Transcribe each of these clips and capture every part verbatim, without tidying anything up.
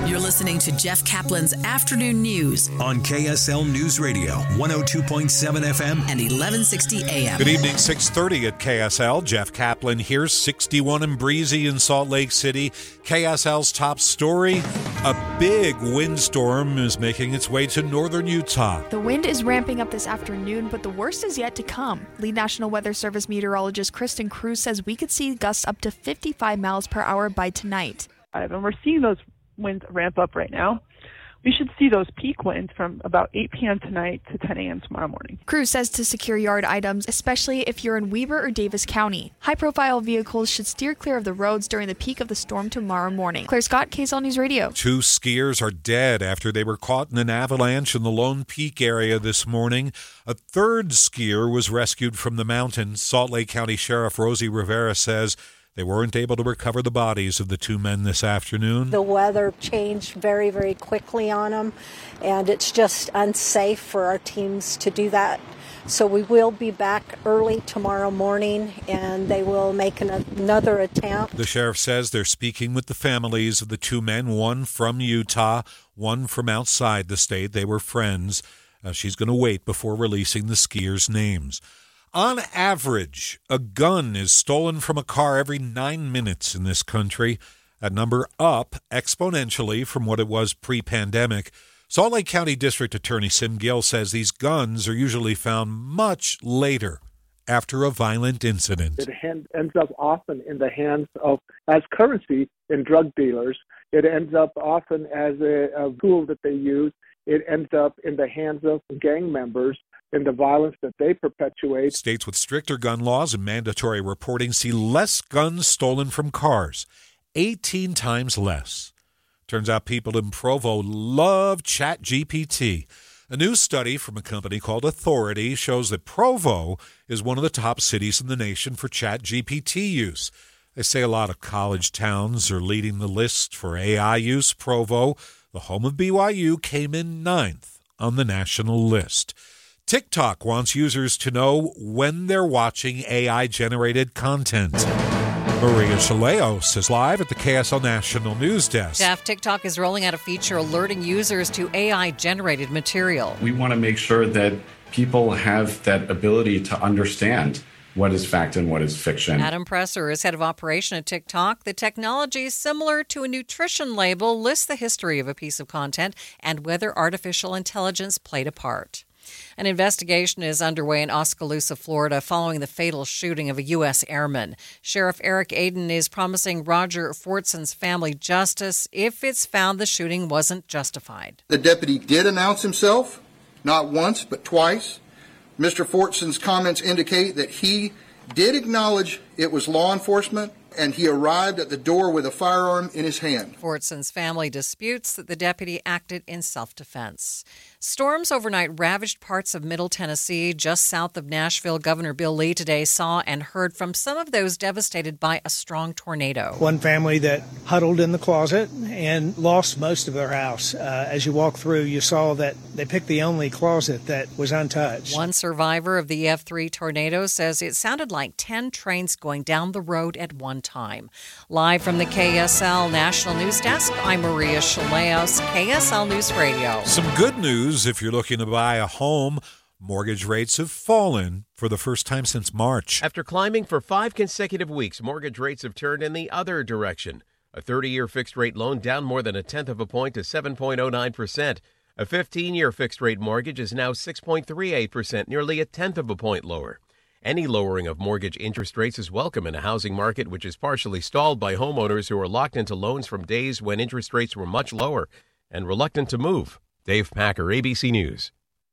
You're listening to Jeff Kaplan's Afternoon News on K S L News Radio, one oh two point seven F M and eleven sixty A M. Good evening, six thirty at K S L. Jeff Kaplan here, sixty-one and breezy in Salt Lake City. K S L's top story, a big windstorm is making its way to northern Utah. The wind is ramping up this afternoon, but the worst is yet to come. Lead National Weather Service meteorologist Kristen Cruz says we could see gusts up to fifty-five miles per hour by tonight. And we're seeing those winds ramp up right now. We should see those peak winds from about eight p.m. tonight to ten a.m. tomorrow morning. Cruz says to secure yard items, especially if you're in Weber or Davis County. High-profile vehicles should steer clear of the roads during the peak of the storm tomorrow morning. Claire Scott, K S L News Radio. Two skiers are dead after they were caught in an avalanche in the Lone Peak area this morning. A third skier was rescued from the mountain. Salt Lake County Sheriff Rosie Rivera says they weren't able to recover the bodies of the two men this afternoon. The weather changed very, very quickly on them, and it's just unsafe for our teams to do that. So we will be back early tomorrow morning, and they will make an, another attempt. The sheriff says they're speaking with the families of the two men, one from Utah, one from outside the state. They were friends. Uh, she's going to wait before releasing the skiers' names. On average, a gun is stolen from a car every nine minutes in this country, a number up exponentially from what it was pre-pandemic. Salt Lake County District Attorney Sim Gill says these guns are usually found much later after a violent incident. It ends up often in the hands of, as currency in drug dealers. It ends up often as a, a tool that they use. It ends up in the hands of gang members and the violence that they perpetuate. States with stricter gun laws and mandatory reporting see less guns stolen from cars, eighteen times less. Turns out people in Provo love ChatGPT. A new study from a company called Authority shows that Provo is one of the top cities in the nation for ChatGPT use. They say a lot of college towns are leading the list for A I use. Provo, the home of B Y U, came in ninth on the national list. TikTok wants users to know when they're watching A I-generated content. Maria Chaleos is live at the K S L National News Desk. Jeff, TikTok is rolling out a feature alerting users to A I-generated material. We want to make sure that people have that ability to understand what is fact and what is fiction. Adam Presser is head of operation at TikTok. The technology, similar to a nutrition label, lists the history of a piece of content and whether artificial intelligence played a part. An investigation is underway in Oskaloosa, Florida, following the fatal shooting of a U S airman. Sheriff Eric Aden is promising Roger Fortson's family justice if it's found the shooting wasn't justified. The deputy did announce himself, not once, but twice. Mister Fortson's comments indicate that he did acknowledge it was law enforcement, and he arrived at the door with a firearm in his hand. Fortson's family disputes that the deputy acted in self-defense. Storms overnight ravaged parts of Middle Tennessee, just south of Nashville. Governor Bill Lee today saw and heard from some of those devastated by a strong tornado. One family that huddled in the closet and lost most of their house. Uh, as you walk through, you saw that they picked the only closet that was untouched. One survivor of the E F three tornado says it sounded like ten trains going down the road at one time. Live from the K S L National News Desk, I'm Maria Chaleos, K S L News Radio. Some good news if you're looking to buy a home. Mortgage rates have fallen for the first time since March. After climbing for five consecutive weeks, mortgage rates have turned in the other direction. A thirty-year fixed-rate loan down more than a tenth of a point to seven point oh nine percent. A fifteen-year fixed-rate mortgage is now six point three eight percent, nearly a tenth of a point lower. Any lowering of mortgage interest rates is welcome in a housing market which is partially stalled by homeowners who are locked into loans from days when interest rates were much lower and reluctant to move. Dave Packer, A B C News.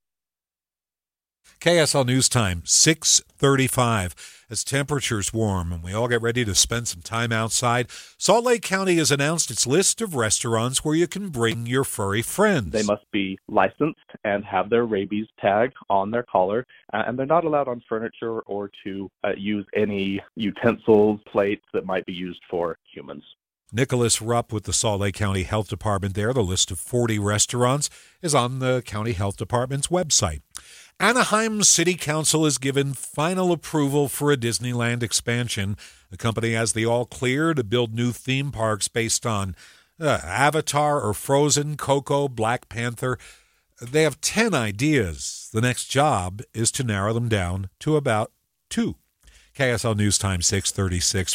K S L News Time, six thirty-five. As temperatures warm and we all get ready to spend some time outside, Salt Lake County has announced its list of restaurants where you can bring your furry friends. They must be licensed and have their rabies tag on their collar, uh, and they're not allowed on furniture or to uh, use any utensils, plates that might be used for humans. Nicholas Rupp with the Salt Lake County Health Department there. The list of forty restaurants is on the County Health Department's website. Anaheim City Council has given final approval for a Disneyland expansion. The company has the all clear to build new theme parks based on Uh, Avatar or Frozen, Coco, Black Panther. They have ten ideas. The next job is to narrow them down to about two. K S L News Time, six thirty-six.